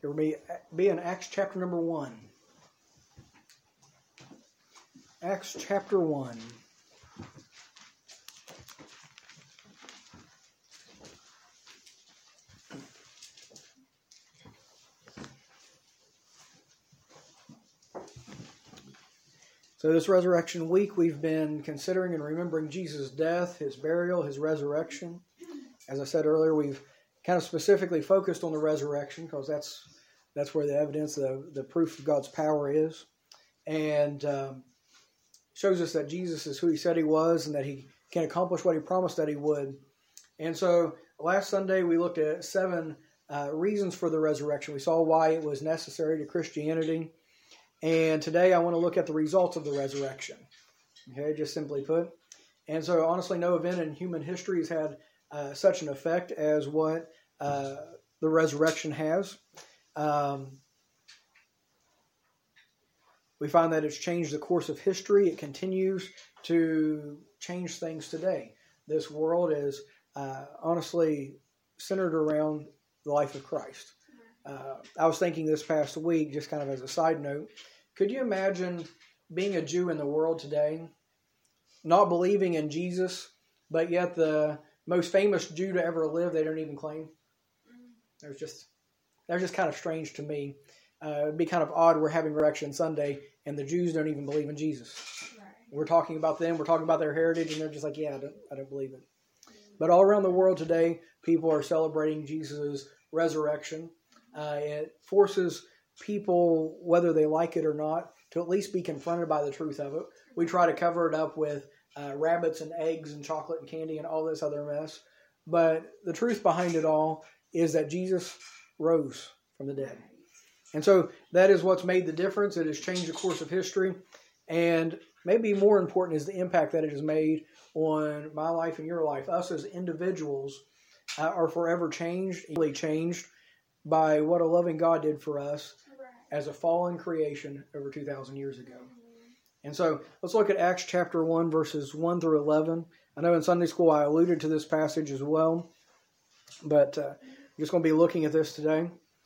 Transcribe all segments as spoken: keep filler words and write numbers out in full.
It will be, be in Acts chapter number one. Acts chapter one. So this resurrection week, we've been considering and remembering Jesus' death, his burial, his resurrection. As I said earlier, we've kind of specifically focused on the resurrection because that's that's where the evidence, the, the proof of God's power is. And um, shows us that Jesus is who he said he was and that he can accomplish what he promised that he would. And so last Sunday, we looked at seven uh, reasons for the resurrection. We saw why it was necessary to Christianity. And today I want to look at the results of the resurrection, okay, just simply put. And so honestly, no event in human history has had uh, such an effect as what uh, the resurrection has. Um, we find that it's changed the course of history. It continues to change things today. This world is uh, honestly centered around the life of Christ. Uh, I was thinking this past week, just kind of as a side note, could you imagine being a Jew in the world today, not believing in Jesus, but yet the most famous Jew to ever live, they don't even claim? It was just, that was just kind of strange to me. Uh, it'd be kind of odd we're having Resurrection Sunday and the Jews don't even believe in Jesus. Right. We're talking about them, we're talking about their heritage, and they're just like, yeah, I don't, I don't believe it. But all around the world today, people are celebrating Jesus' resurrection. Uh, it forces people, whether they like it or not, to at least be confronted by the truth of it. We try to cover it up with uh, rabbits and eggs and chocolate and candy and all this other mess. But the truth behind it all is that Jesus rose from the dead. And so that is what's made the difference. It has changed the course of history. And maybe more important is the impact that it has made on my life and your life. Us as individuals uh, are forever changed, really changed by what a loving God did for us as a fallen creation over two thousand years ago. And so let's look at Acts chapter one, verses one through eleven. I know in Sunday school I alluded to this passage as well, but uh, I'm just going to be looking at this today. It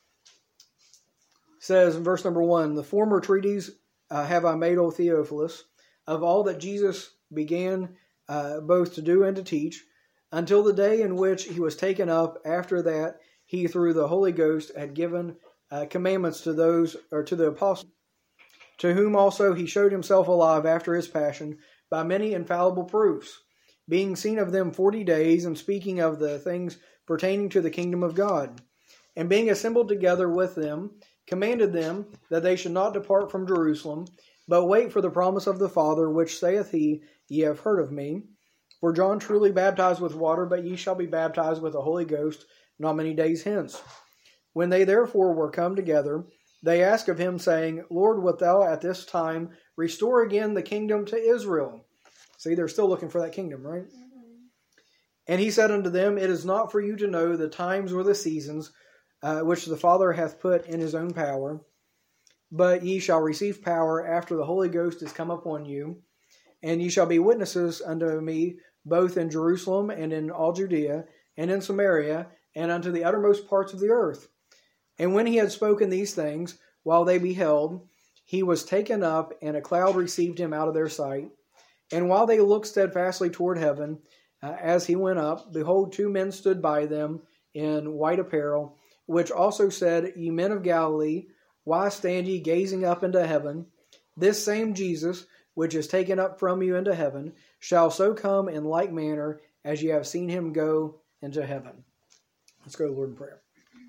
says in verse number one, "The former treatise uh, have I made, O Theophilus, of all that Jesus began uh, both to do and to teach, until the day in which he was taken up. After that, he through the Holy Ghost had given uh, commandments to those, or to the apostles, to whom also he showed himself alive after his passion by many infallible proofs, being seen of them forty days, and speaking of the things pertaining to the kingdom of God. And being assembled together with them, commanded them that they should not depart from Jerusalem, but wait for the promise of the Father, which saith he, Ye have heard of me. For John truly baptized with water, but ye shall be baptized with the Holy Ghost not many days hence. When they therefore were come together, they asked of him, saying, Lord, wilt thou at this time restore again the kingdom to Israel?" See, they're still looking for that kingdom, right? Mm-hmm. "And he said unto them, It is not for you to know the times or the seasons uh, which the Father hath put in his own power, but ye shall receive power after the Holy Ghost is come upon you, and ye shall be witnesses unto me both in Jerusalem and in all Judea and in Samaria and unto the uttermost parts of the earth. And when he had spoken these things, while they beheld, he was taken up, and a cloud received him out of their sight. And while they looked steadfastly toward heaven, uh, as he went up, behold, two men stood by them in white apparel, which also said, Ye men of Galilee, why stand ye gazing up into heaven? This same Jesus, which is taken up from you into heaven, shall so come in like manner as ye have seen him go into heaven." Let's go to the Lord in prayer.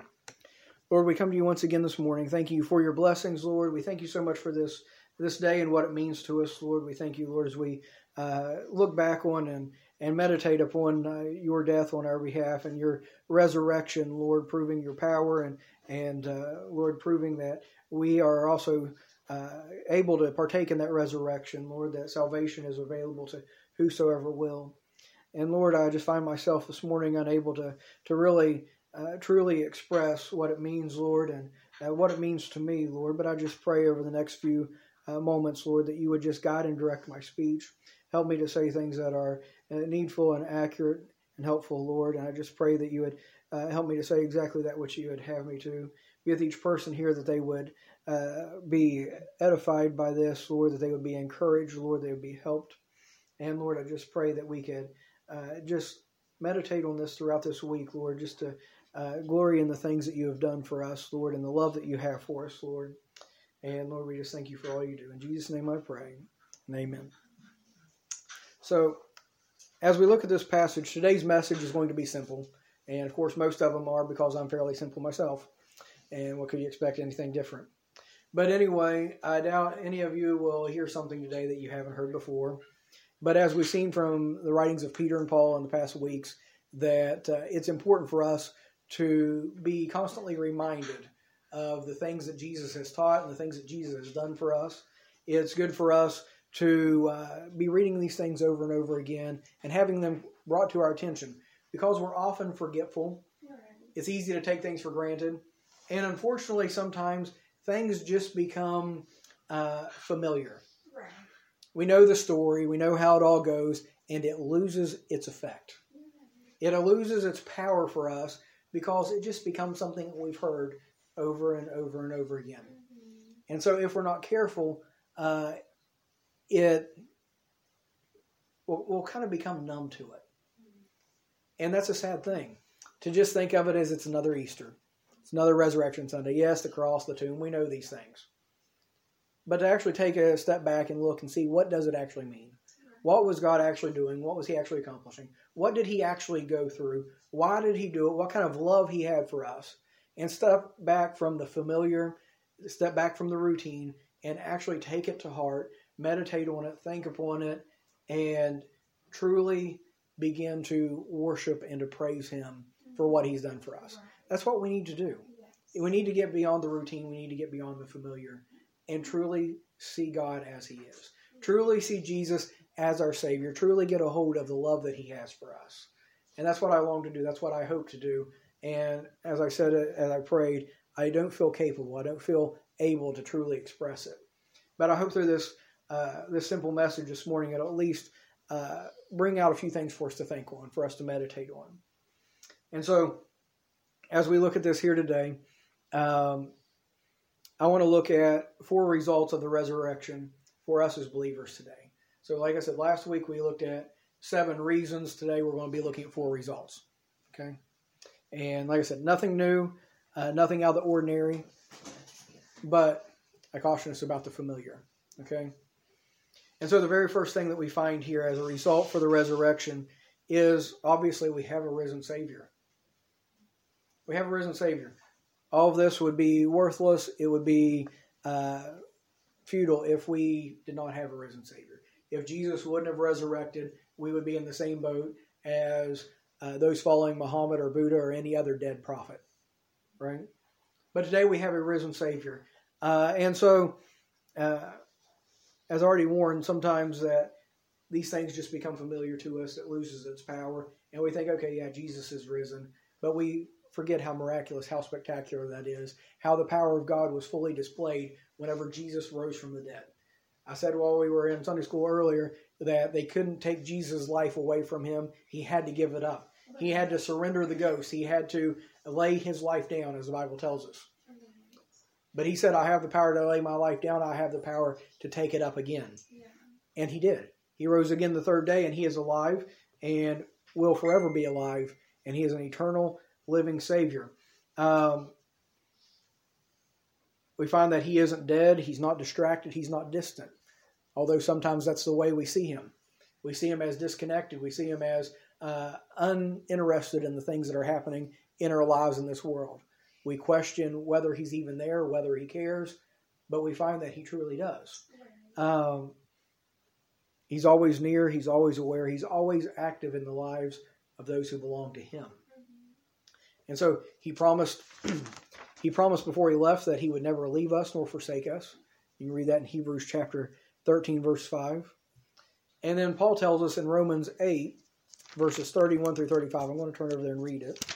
Lord, we come to you once again this morning. Thank you for your blessings, Lord. We thank you so much for this this day and what it means to us, Lord. We thank you, Lord, as we uh, look back on and, and meditate upon uh, your death on our behalf and your resurrection, Lord, proving your power and, and uh, Lord, proving that we are also uh, able to partake in that resurrection, Lord, that salvation is available to whosoever will. And Lord, I just find myself this morning unable to, to really Uh, truly express what it means, Lord, and uh, what it means to me, Lord. But I just pray over the next few uh, moments, Lord, that you would just guide and direct my speech. Help me to say things that are uh, needful and accurate and helpful, Lord. And I just pray that you would uh, help me to say exactly that which you would have me to. be with each person here, that they would uh, be edified by this, Lord, that they would be encouraged, Lord, they would be helped. And Lord, I just pray that we could uh, just meditate on this throughout this week, Lord, just to uh, glory in the things that you have done for us, Lord, and the love that you have for us, Lord. And Lord, we just thank you for all you do. In Jesus' name I pray, and amen. So, as we look at this passage, today's message is going to be simple. And of course, most of them are, because I'm fairly simple myself. And what could you expect anything different? But anyway, I doubt any of you will hear something today that you haven't heard before. But as we've seen from the writings of Peter and Paul in the past weeks, that uh, it's important for us to be constantly reminded of the things that Jesus has taught and the things that Jesus has done for us. It's good for us to uh, be reading these things over and over again and having them brought to our attention, because we're often forgetful. It's easy to take things for granted. And unfortunately, sometimes things just become uh, familiar. Right. We know the story, we know how it all goes, and it loses its effect. It loses its power for us because it just becomes something that we've heard over and over and over again. Mm-hmm. And so if we're not careful, uh, it will we'll kind of become numb to it. And that's a sad thing, to just think of it as it's another Easter. It's another Resurrection Sunday. Yes, the cross, the tomb, we know these things. But to actually take a step back and look and see, what does it actually mean? What was God actually doing? What was he actually accomplishing? What did he actually go through? Why did he do it? What kind of love he had for us? And step back from the familiar, step back from the routine, and actually take it to heart, meditate on it, think upon it, and truly begin to worship and to praise him for what he's done for us. That's what we need to do. We need to get beyond the routine. We need to get beyond the familiar and truly see God as he is. Truly see Jesus as our Savior. Truly get a hold of the love that he has for us. And that's what I long to do. That's what I hope to do. And as I said, as I prayed, I don't feel capable. I don't feel able to truly express it. But I hope through this uh, this simple message this morning, it'll at least uh, bring out a few things for us to think on, for us to meditate on. And so, as we look at this here today, um, I want to look at four results of the resurrection for us as believers today. So like I said, last week we looked at seven reasons. Today we're going to be looking at four results. Okay? And like I said, nothing new, uh, nothing out of the ordinary, but I caution us about the familiar. Okay? And so the very first thing that we find here as a result for the resurrection is, obviously, we have a risen Savior. We have a risen Savior. All of this would be worthless. It would be uh, futile if we did not have a risen Savior. If Jesus wouldn't have resurrected, we would be in the same boat as uh, those following Muhammad or Buddha or any other dead prophet. Right? But today we have a risen Savior. Uh, and so, uh, as already warned, sometimes that these things just become familiar to us. It loses its power. And we think, okay, yeah, Jesus is risen. But we forget how miraculous, how spectacular that is, how the power of God was fully displayed whenever Jesus rose from the dead. I said while we were in Sunday school earlier that they couldn't take Jesus' life away from him. He had to give it up. He had to surrender the ghost. He had to lay his life down, as the Bible tells us. But he said, I have the power to lay my life down. I have the power to take it up again. Yeah. And he did. He rose again the third day, and he is alive and will forever be alive. And he is an eternal living Savior. Um, we find that he isn't dead. He's not distracted. He's not distant. Although sometimes that's the way we see him. We see him as disconnected. We see him as uh, uninterested in the things that are happening in our lives in this world. We question whether he's even there, whether he cares, but we find that he truly does. Um, he's always near. He's always aware. He's always active in the lives of those who belong to him. And so he promised he promised before he left that he would never leave us nor forsake us. You can read that in Hebrews chapter thirteen, verse five. And then Paul tells us in Romans eight, verses thirty-one through thirty-five. I'm going to turn over there and read it.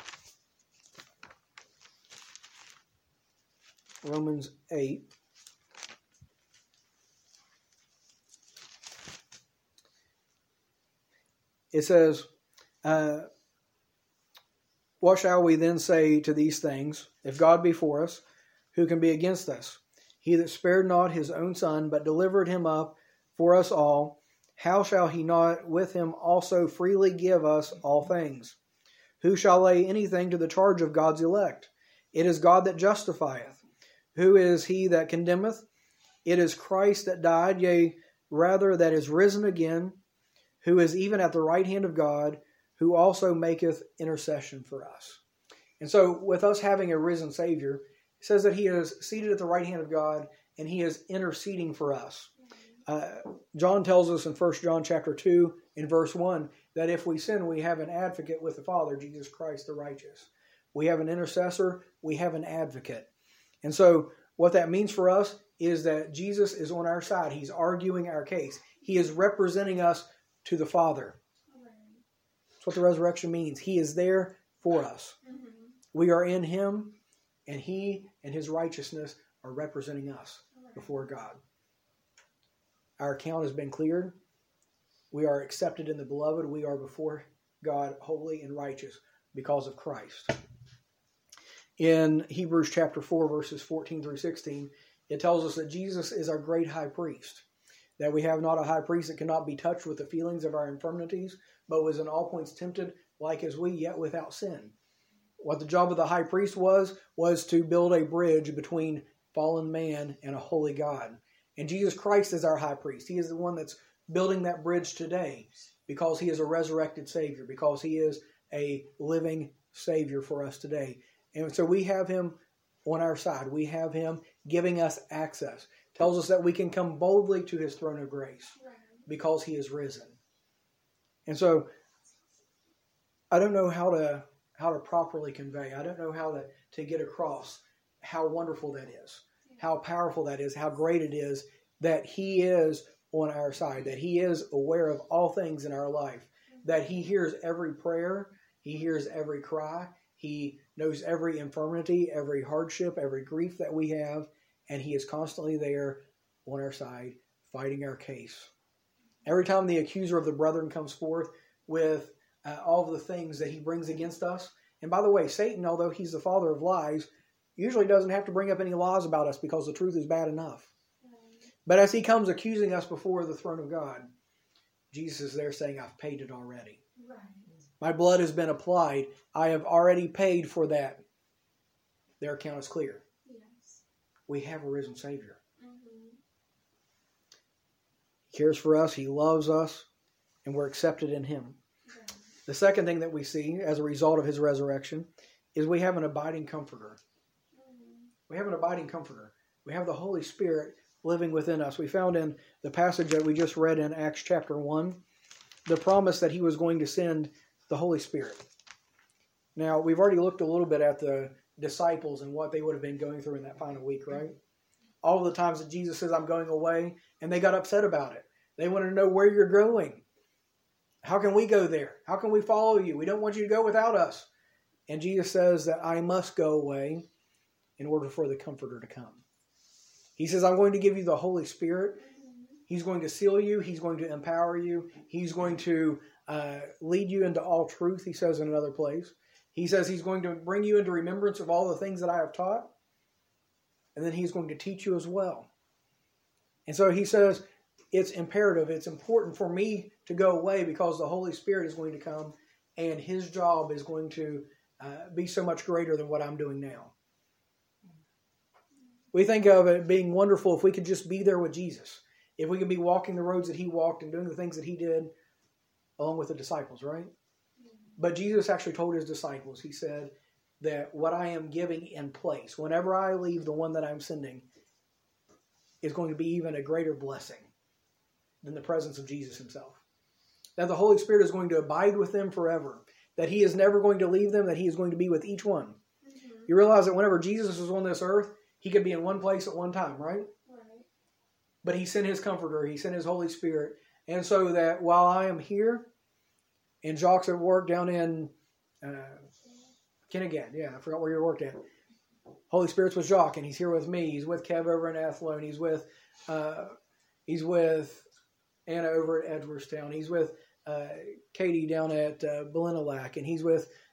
Romans eight. It says, uh, What shall we then say to these things? If God be for us, who can be against us? He that spared not his own Son, but delivered him up for us all, how shall he not with him also freely give us all things? Who shall lay anything to the charge of God's elect? It is God that justifieth. Who is he that condemneth? It is Christ that died, yea, rather that is risen again, who is even at the right hand of God, who also maketh intercession for us. And so, with us having a risen Savior, it says that he is seated at the right hand of God, and he is interceding for us. Uh, John tells us in First John chapter two, in verse one, that if we sin, we have an advocate with the Father, Jesus Christ the righteous. We have an intercessor, we have an advocate. And so, what that means for us is that Jesus is on our side. He's arguing our case. He is representing us to the Father. That's what the resurrection means. He is there for us. Mm-hmm. We are in him, and he and his righteousness are representing us right. before God. Our account has been cleared. We are accepted in the beloved. We are before God holy and righteous because of Christ. In Hebrews chapter four, verses fourteen through sixteen, it tells us that Jesus is our great high priest, that we have not a high priest that cannot be touched with the feelings of our infirmities, but was in all points tempted like as we, yet without sin. What the job of the high priest was, was to build a bridge between fallen man and a holy God. And Jesus Christ is our high priest. He is the one that's building that bridge today because he is a resurrected Savior, because he is a living Savior for us today. And so we have him on our side. We have him giving us access. Tells us that we can come boldly to his throne of grace because he is risen. And so I don't know how to how to properly convey. I don't know how to, to get across how wonderful that is, how powerful that is, how great it is that he is on our side, that he is aware of all things in our life, that he hears every prayer, he hears every cry, he knows every infirmity, every hardship, every grief that we have, and he is constantly there on our side, fighting our case. Every time the accuser of the brethren comes forth with uh, all of the things that he brings against us, and by the way, Satan, although he's the father of lies, usually doesn't have to bring up any lies about us because the truth is bad enough. But as he comes accusing us before the throne of God, Jesus is there saying, I've paid it already. Right. My blood has been applied. I have already paid for that. Their account is clear. Yes. We have a risen Savior. Mm-hmm. He cares for us. He loves us. And we're accepted in him. Right. The second thing that we see as a result of his resurrection is we have an abiding comforter. Mm-hmm. We have an abiding comforter. We have the Holy Spirit living within us. We found in the passage that we just read in Acts chapter one, the promise that he was going to send the Holy Spirit. Now, we've already looked a little bit at the disciples and what they would have been going through in that final week, right? All of the times that Jesus says, I'm going away, and they got upset about it. They wanted to know where you're going. How can we go there? How can we follow you? We don't want you to go without us. And Jesus says that I must go away in order for the Comforter to come. He says, I'm going to give you the Holy Spirit. He's going to seal you. He's going to empower you. He's going to uh, lead you into all truth, he says in another place. He says he's going to bring you into remembrance of all the things that I have taught. And then he's going to teach you as well. And so he says, it's imperative, it's important for me to go away because the Holy Spirit is going to come and his job is going to uh, be so much greater than what I'm doing now. We think of it being wonderful if we could just be there with Jesus. If we could be walking the roads that he walked and doing the things that he did along with the disciples, right? But Jesus actually told his disciples, he said that what I am giving in place, whenever I leave the one that I'm sending, is going to be even a greater blessing than the presence of Jesus himself. That the Holy Spirit is going to abide with them forever. That he is never going to leave them, that he is going to be with each one. Mm-hmm. You realize that whenever Jesus was on this earth, he could be in one place at one time, right? Right. But he sent his Comforter, he sent his Holy Spirit. And so that while I am here, and Jacques at work down in uh, Kennegan, yeah, I forgot where you worked at. Holy Spirit's with Jacques, and he's here with me. He's with Kev over in Athlone. He's with uh, he's with Anna over at Edwardstown. He's with uh, Katie down at uh, Belinalac, and he's with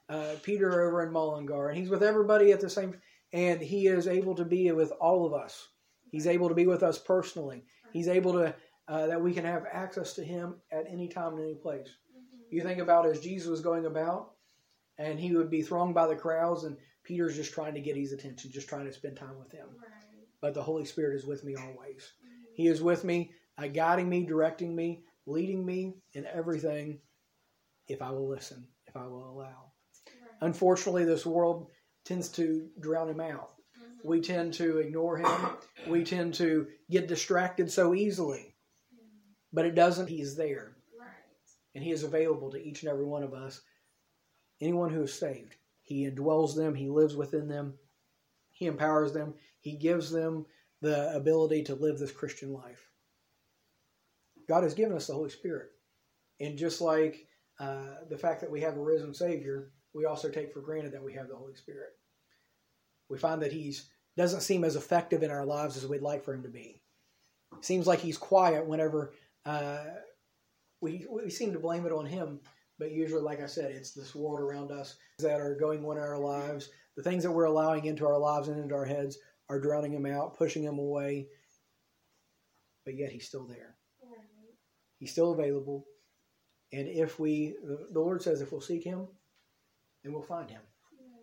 uh, Peter over in Mullingar, and he's with everybody at the same, and he is able to be with all of us. He's able to be with us personally. He's able to, uh, that we can have access to him at any time and any place. Mm-hmm. You think about as Jesus was going about, and he would be thronged by the crowds, and Peter's just trying to get his attention, just trying to spend time with him. Right. But the Holy Spirit is with me always. Mm-hmm. He is with me, uh, guiding me, directing me, leading me in everything if I will listen, if I will allow. Right. Unfortunately, this world tends to drown him out. Mm-hmm. We tend to ignore him. We tend to get distracted so easily. But it doesn't. He's there. Right. And he is available to each and every one of us. Anyone who is saved. He indwells them. He lives within them. He empowers them. He gives them the ability to live this Christian life. God has given us the Holy Spirit. And just like uh, the fact that we have a risen Savior, we also take for granted that we have the Holy Spirit. We find that he doesn't seem as effective in our lives as we'd like for him to be. It seems like he's quiet whenever uh, we, we seem to blame it on him. But usually, like I said, it's this world around us that are going on in our lives. The things that we're allowing into our lives and into our heads are drowning him out, pushing him away. But yet he's still there. Right. He's still available. And if we, the Lord says, if we'll seek him, then we'll find him. Yeah.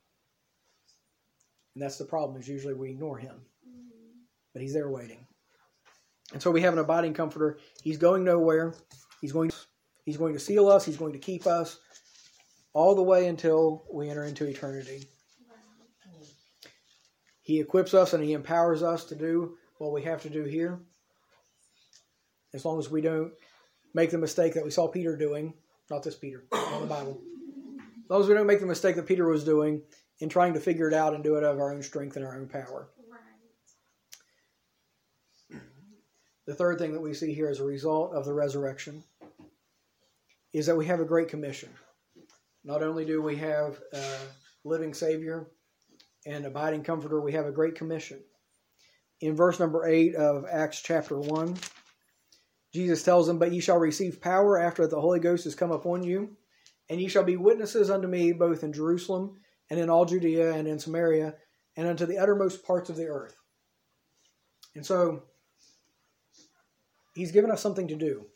And that's the problem, is usually we ignore him. Mm-hmm. But he's there waiting. And so we have an abiding comforter. He's going nowhere. He's going to... He's going to seal us. He's going to keep us all the way until we enter into eternity. He equips us and he empowers us to do what we have to do here. As long as we don't make the mistake that we saw Peter doing. Not this Peter, on the Bible. As long as we don't make the mistake that Peter was doing in trying to figure it out and do it of our own strength and our own power. The third thing that we see here as a result of the resurrection is that we have a great commission. Not only do we have a living Savior and abiding comforter, we have a great commission. In verse number eight of Acts chapter one, Jesus tells them, "But ye shall receive power after that the Holy Ghost is come upon you, and ye shall be witnesses unto me both in Jerusalem and in all Judea and in Samaria and unto the uttermost parts of the earth." And so, he's given us something to do.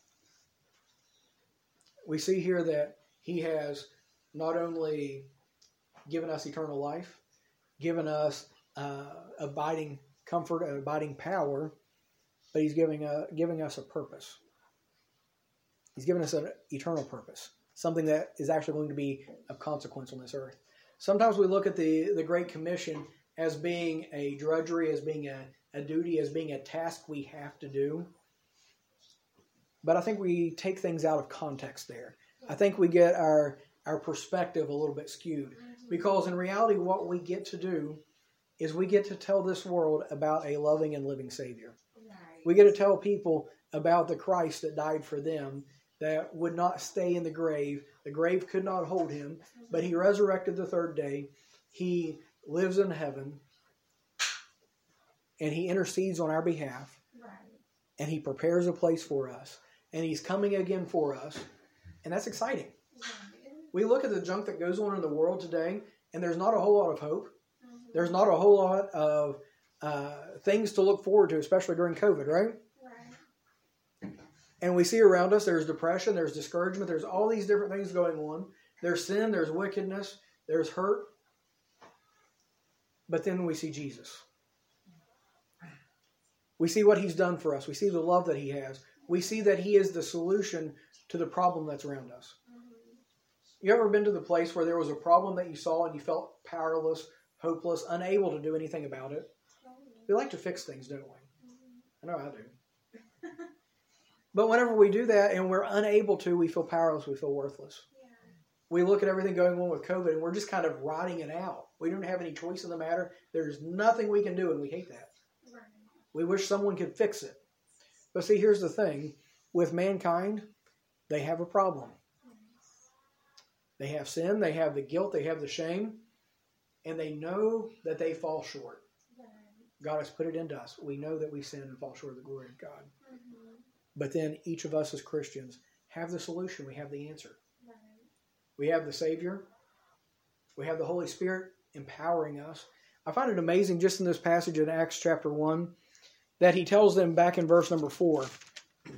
We see here that he has not only given us eternal life, given us uh, abiding comfort and abiding power, but he's giving, a, giving us a purpose. He's given us an eternal purpose, something that is actually going to be of consequence on this earth. Sometimes we look at the, the Great Commission as being a drudgery, as being a, a duty, as being a task we have to do. But I think we take things out of context there. I think we get our our perspective a little bit skewed. Because in reality, what we get to do is we get to tell this world about a loving and living Savior. Right. We get to tell people about the Christ that died for them, that would not stay in the grave. The grave could not hold him, but he resurrected the third day. He lives in heaven, and he intercedes on our behalf, right. And he prepares a place for us. And he's coming again for us. And that's exciting. We look at the junk that goes on in the world today, and there's not a whole lot of hope. There's not a whole lot of uh, things to look forward to, especially during COVID, right? Right. And we see around us, there's depression, there's discouragement, there's all these different things going on. There's sin, there's wickedness, there's hurt. But then we see Jesus. We see what he's done for us. We see the love that he has. We see that he is the solution to the problem that's around us. Mm-hmm. You ever been to the place where there was a problem that you saw and you felt powerless, hopeless, unable to do anything about it? Mm-hmm. We like to fix things, don't we? Mm-hmm. I know I do. But whenever we do that and we're unable to, we feel powerless, we feel worthless. Yeah. We look at everything going on with COVID and we're just kind of riding it out. We don't have any choice in the matter. There's nothing we can do, and we hate that. Right. We wish someone could fix it. But see, here's the thing. With mankind, they have a problem. They have sin, they have the guilt, they have the shame, and they know that they fall short. God has put it into us. We know that we sin and fall short of the glory of God. Mm-hmm. But then each of us as Christians have the solution. We have the answer. Right. We have the Savior. We have the Holy Spirit empowering us. I find it amazing just in this passage in Acts chapter one that he tells them back in verse number four. It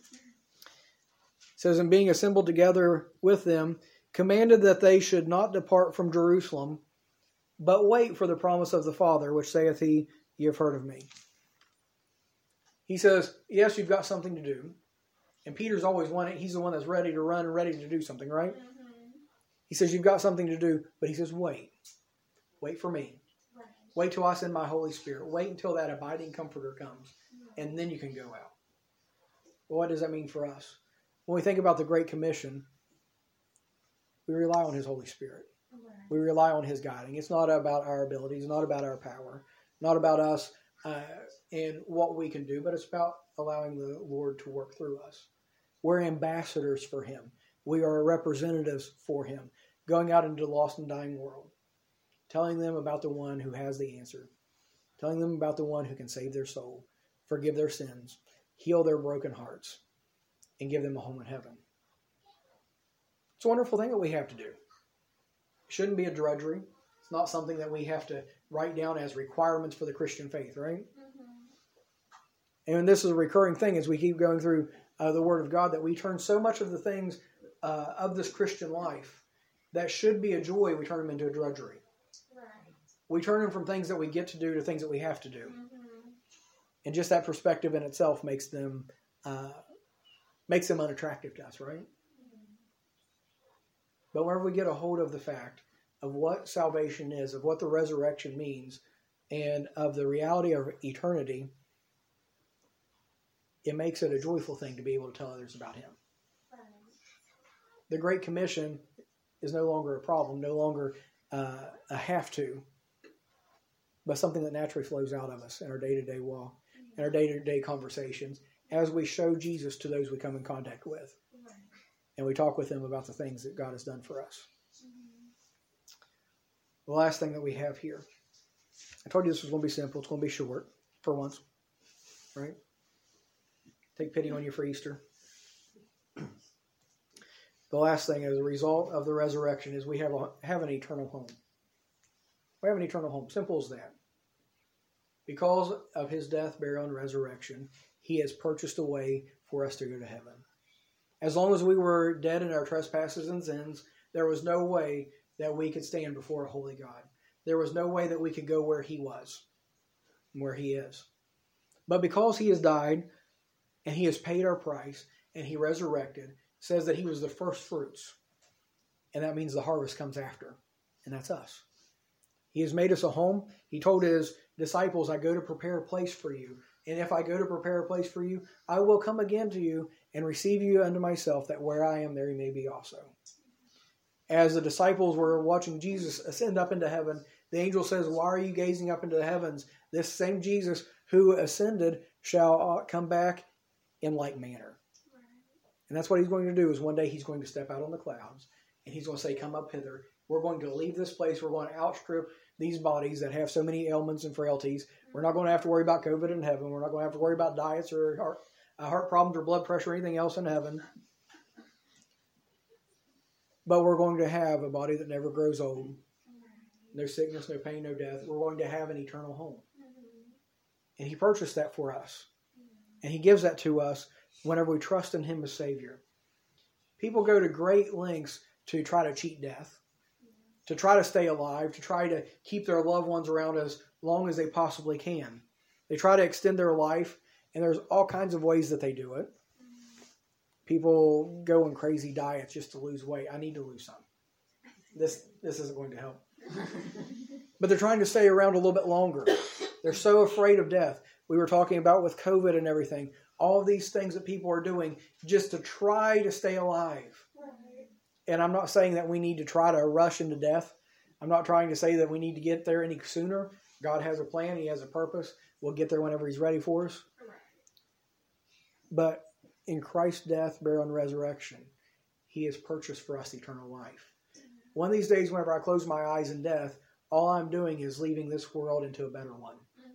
says, and being assembled together with them, commanded that they should not depart from Jerusalem, but wait for the promise of the Father, which saith he, ye have heard of me. He says, yes, you've got something to do. And Peter's always one, he's the one that's ready to run and ready to do something, right? Mm-hmm. He says, you've got something to do, but he says, wait. Wait for me. Right. Wait till I send my Holy Spirit. Wait until that abiding comforter comes, right. And then you can go out. Well, what does that mean for us? When we think about the Great Commission, we rely on his Holy Spirit. Right. We rely on his guiding. It's not about our abilities, not about our power, not about us uh, and what we can do, but it's about allowing the Lord to work through us. We're ambassadors for him. We are representatives for him, going out into the lost and dying world, telling them about the one who has the answer, telling them about the one who can save their soul, forgive their sins, heal their broken hearts, and give them a home in heaven. It's a wonderful thing that we have to do. It shouldn't be a drudgery. It's not something that we have to write down as requirements for the Christian faith, right? Mm-hmm. And this is a recurring thing as we keep going through uh, the Word of God, that we turn so much of the things uh, of this Christian life that should be a joy, we turn them into a drudgery. Right. We turn them from things that we get to do to things that we have to do. Mm-hmm. And just that perspective in itself makes them uh, makes them unattractive to us, right? Mm-hmm. But whenever we get a hold of the fact of what salvation is, of what the resurrection means, and of the reality of eternity, it makes it a joyful thing to be able to tell others about him. Right. The Great Commission is no longer a problem, no longer uh, a have to, but something that naturally flows out of us in our day-to-day walk, in our day-to-day conversations, as we show Jesus to those we come in contact with. Right. And we talk with them about the things that God has done for us. Mm-hmm. The last thing that we have here. I told you this was going to be simple. It's going to be short for once. Right? Take pity on you for Easter. The last thing as a result of the resurrection is we have, a, have an eternal home. We have an eternal home. Simple as that. Because of his death, burial, and resurrection, he has purchased a way for us to go to heaven. As long as we were dead in our trespasses and sins, there was no way that we could stand before a holy God. There was no way that we could go where he was, where he is. But because he has died, and he has paid our price, and he resurrected, it says that he was the first fruits. And that means the harvest comes after. And that's us. He has made us a home. He told his disciples, I go to prepare a place for you. And if I go to prepare a place for you, I will come again to you and receive you unto myself, that where I am, there you may be also. As the disciples were watching Jesus ascend up into heaven, the angel says, why are you gazing up into the heavens? This same Jesus who ascended shall come back in like manner. And that's what he's going to do, is one day he's going to step out on the clouds and he's going to say, come up hither. We're going to leave this place. We're going to outstrip these bodies that have so many ailments and frailties. We're not going to have to worry about COVID in heaven. We're not going to have to worry about diets or heart, uh, heart problems or blood pressure or anything else in heaven. But we're going to have a body that never grows old. No sickness, no pain, no death. We're going to have an eternal home. And he purchased that for us. And he gives that to us whenever we trust in him as Savior. People go to great lengths to try to cheat death, to try to stay alive, to try to keep their loved ones around as long as they possibly can. They try to extend their life, and there's all kinds of ways that they do it. People go on crazy diets just to lose weight. I need to lose some. This this isn't going to help. But they're trying to stay around a little bit longer. They're so afraid of death. We were talking about with COVID and everything, all of these things that people are doing just to try to stay alive. And I'm not saying that we need to try to rush into death. I'm not trying to say that we need to get there any sooner. God has a plan. He has a purpose. We'll get there whenever he's ready for us. But in Christ's death, burial, and resurrection, he has purchased for us eternal life. One of these days, whenever I close my eyes in death, all I'm doing is leaving this world into a better one.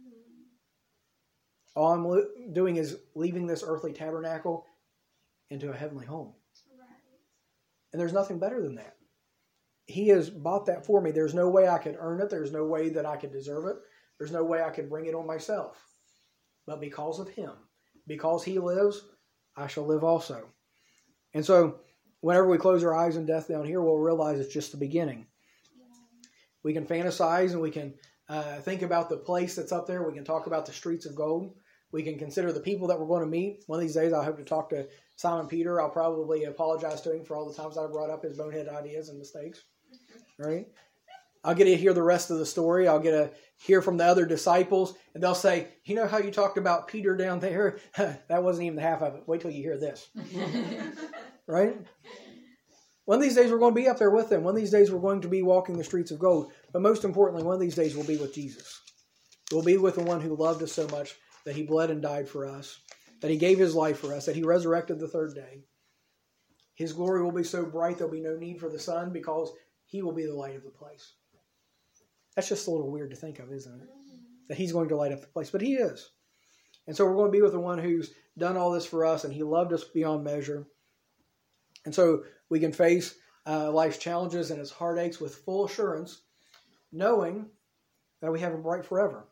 All I'm lo- doing is leaving this earthly tabernacle into a heavenly home. Right. And there's nothing better than that. He has bought that for me. There's no way I could earn it. There's no way that I could deserve it. There's no way I could bring it on myself. But because of him, because he lives, I shall live also. And so whenever we close our eyes in death down here, we'll realize it's just the beginning. We can fantasize and we can uh, think about the place that's up there. We can talk about the streets of gold. We can consider the people that we're going to meet. One of these days, I hope to talk to Simon Peter. I'll probably apologize to him for all the times I brought up his bonehead ideas and mistakes. Right? I'll get to hear the rest of the story. I'll get to hear from the other disciples, and they'll say, you know how you talked about Peter down there? That wasn't even the half of it. Wait till you hear this. Right? One of these days we're going to be up there with them. One of these days we're going to be walking the streets of gold. But most importantly, one of these days we'll be with Jesus. We'll be with the one who loved us so much that he bled and died for us, that he gave his life for us, that he resurrected the third day. His glory will be so bright there'll be no need for the sun because he will be the light of the place. That's just a little weird to think of, isn't it? That he's going to light up the place. But he is. And so we're going to be with the one who's done all this for us, and he loved us beyond measure. And so we can face uh, life's challenges and its heartaches with full assurance, knowing that we have a bright forever.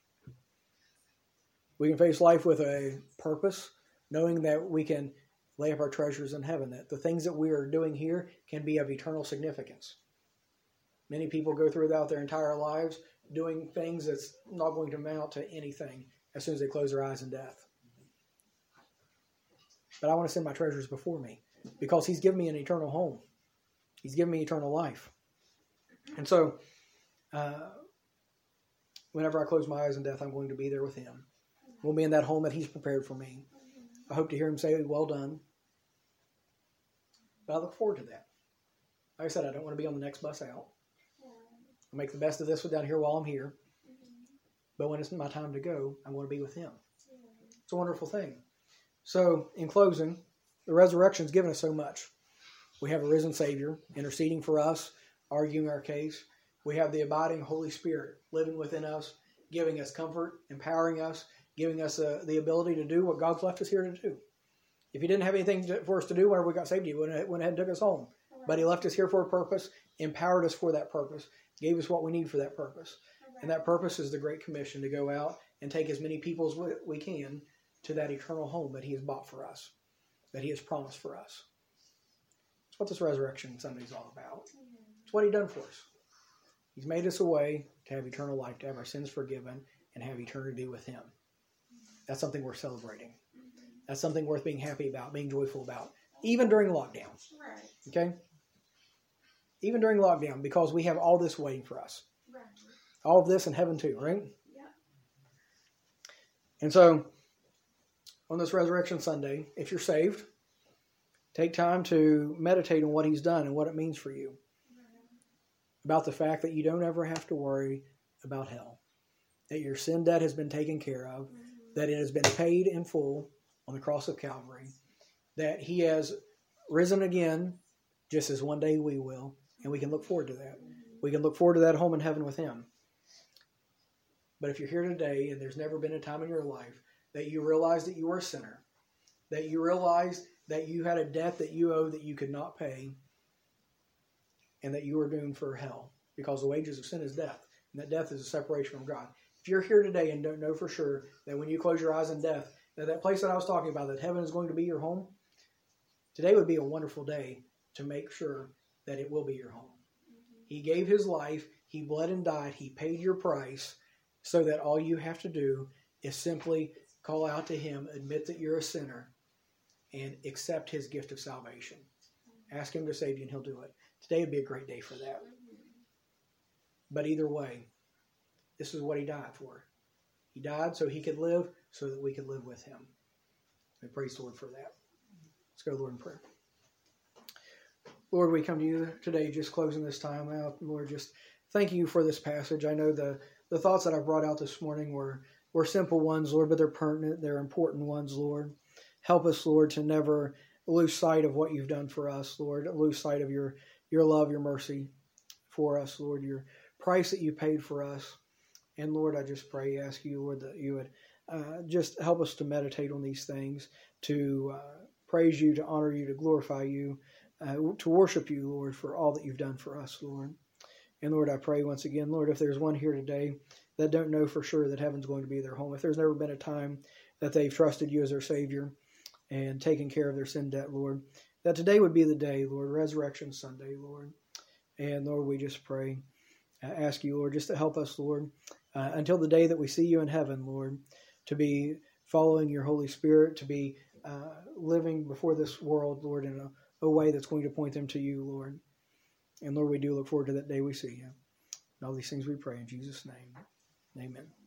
We can face life with a purpose, knowing that we can lay up our treasures in heaven, that the things that we are doing here can be of eternal significance. Many people go throughout their entire lives doing things that's not going to amount to anything as soon as they close their eyes in death. But I want to send my treasures before me because he's given me an eternal home. He's given me eternal life. And so, uh, whenever I close my eyes in death, I'm going to be there with him. We'll be in that home that he's prepared for me. I hope to hear him say, well done. But I look forward to that. Like I said, I don't want to be on the next bus out. I'll make the best of this down here while I'm here. But when it's my time to go, I'm going to be with him. It's a wonderful thing. So, in closing, the resurrection's given us so much. We have a risen Savior interceding for us, arguing our case. We have the abiding Holy Spirit living within us, giving us comfort, empowering us, giving us uh, the ability to do what God's left us here to do. If he didn't have anything to, for us to do whenever we got saved, he went ahead, went ahead and took us home. Right. But he left us here for a purpose, empowered us for that purpose, gave us what we need for that purpose. Right. And that purpose is the Great Commission to go out and take as many people as we can to that eternal home that he has bought for us, that he has promised for us. That's what this Resurrection Sunday is all about. It's what he's done for us. He's made us a way to have eternal life, to have our sins forgiven, and have eternity with him. That's something we're celebrating. That's something worth being happy about, being joyful about, even during lockdown. Okay? Even during lockdown, because we have all this waiting for us. All of this in heaven too, right? Yeah. And so, on this Resurrection Sunday, if you're saved, take time to meditate on what he's done and what it means for you. About the fact that you don't ever have to worry about hell. That your sin debt has been taken care of. That it has been paid in full on the cross of Calvary. That he has risen again, just as one day we will. And we can look forward to that. We can look forward to that home in heaven with him. But if you're here today and there's never been a time in your life that you realize that you are a sinner, that you realize that you had a debt that you owe that you could not pay, and that you are doomed for hell, because the wages of sin is death, and that death is a separation from God. If you're here today and don't know for sure that when you close your eyes in death, that that place that I was talking about, that heaven is going to be your home, today would be a wonderful day to make sure that it will be your home. He gave his life, he bled and died, he paid your price, so that all you have to do is simply call out to him, admit that you're a sinner, and accept his gift of salvation. Ask him to save you and he'll do it. Today would be a great day for that. But either way, this is what he died for. He died so he could live, so that we could live with him. We praise the Lord for that. Let's go to the Lord in prayer. Lord, we come to you today just closing this time out. Lord, just thank you for this passage. I know the, the thoughts that I brought out this morning were, were simple ones, Lord, but they're pertinent. They're important ones, Lord. Help us, Lord, to never lose sight of what you've done for us, Lord. Lose sight of your, your love, your mercy for us, Lord. Your price that you paid for us. And Lord, I just pray, ask you, Lord, that you would uh, just help us to meditate on these things, to uh, praise you, to honor you, to glorify you, uh, to worship you, Lord, for all that you've done for us, Lord. And Lord, I pray once again, Lord, if there's one here today that don't know for sure that heaven's going to be their home, if there's never been a time that they've trusted you as their Savior and taken care of their sin debt, Lord, that today would be the day, Lord, Resurrection Sunday, Lord. And Lord, we just pray, uh, ask you, Lord, just to help us, Lord, uh, until the day that we see you in heaven, Lord, to be following your Holy Spirit, to be uh, living before this world, Lord, in a, a way that's going to point them to you, Lord. And Lord, we do look forward to that day we see you. And all these things we pray in Jesus' name. Amen.